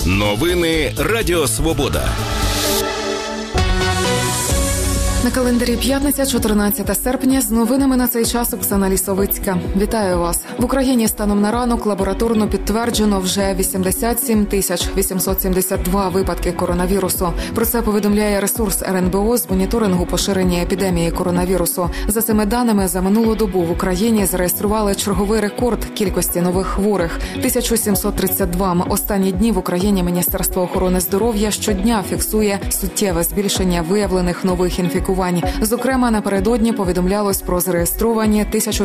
Новини Радіо Свобода. На календарі п'ятниця, 14 серпня. З новинами на цей час Оксана Лісовицька. Вітаю вас. В Україні станом на ранок лабораторно підтверджено вже 87 872 випадки коронавірусу. Про це повідомляє ресурс РНБО з моніторингу поширення епідемії коронавірусу. За цими даними, за минулу добу в Україні зареєстрували черговий рекорд кількості нових хворих – 1732. Останні дні в Україні Міністерство охорони здоров'я щодня фіксує суттєве збільшення виявлених нових інфікувань. Зокрема, напередодні повідомлялось про зареєстровані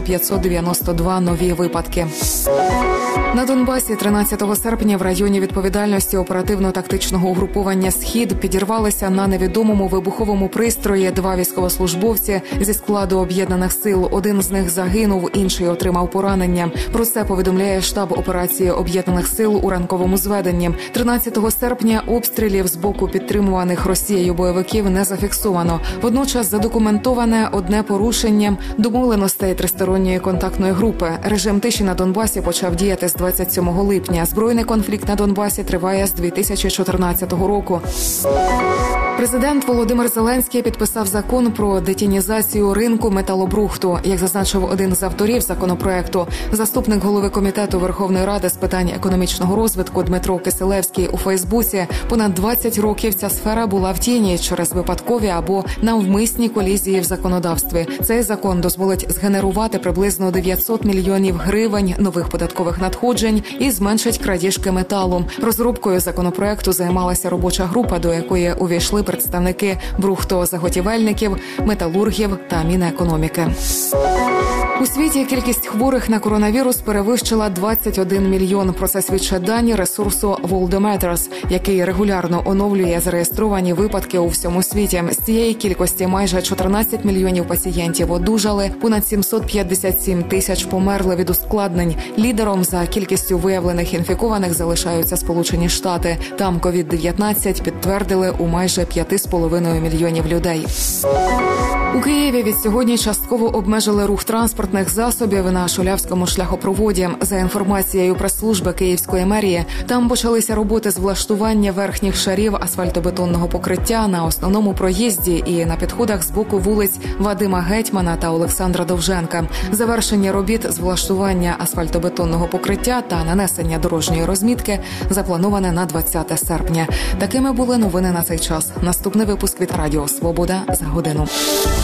1592 нові випадки. На Донбасі 13 серпня в районі відповідальності оперативно-тактичного угруповання «Схід» підірвалися на невідомому вибуховому пристрої 2 військовослужбовці зі складу об'єднаних сил. Один з них загинув, інший отримав поранення. Про це повідомляє штаб операції об'єднаних сил у ранковому зведенні. 13 серпня обстрілів з боку підтримуваних Росією бойовиків не зафіксовано. Водночас задокументоване одне порушення домовленостей тристоронньої контактної групи. Режим тиші на Донбасі почав діяти з 27 липня. Збройний конфлікт на Донбасі триває з 2014 року. Президент Володимир Зеленський підписав закон про детінізацію ринку металобрухту. Як зазначив один з авторів законопроекту, заступник голови Комітету Верховної Ради з питань економічного розвитку Дмитро Кисилевський у Фейсбуці, понад 20 років ця сфера була в тіні через випадкові або навмисні колізії в законодавстві. Цей закон дозволить згенерувати приблизно 900 мільйонів гривень нових податкових надходжень і зменшить крадіжки металу. Розробкою законопроекту займалася робоча група, до якої увійшли представники брухтозаготівельників, металургів та Мінекономіки. У світі кількість хворих на коронавірус перевищила 21 мільйон. Про це свідчать дані ресурсу Worldometers, який регулярно оновлює зареєстровані випадки у всьому світі. З цієї кількості майже 14 мільйонів пацієнтів одужали, понад 757 тисяч померли від ускладнень. Лідером за кількістю виявлених інфікованих залишаються Сполучені Штати. Там COVID-19 підтвердили у майже 5,5 мільйонів людей. У Києві від сьогодні частково обмежили рух транспортних засобів на Шулявському шляхопроводі. За інформацією прес-служби Київської мерії, там почалися роботи з влаштування верхніх шарів асфальтобетонного покриття на основному проїзді і на підходах з боку вулиць Вадима Гетьмана та Олександра Довженка. Завершення робіт з влаштування асфальтобетонного покриття та нанесення дорожньої розмітки заплановане на 20 серпня. Такими були новини на цей час. Наступний випуск від Радіо Свобода за годину.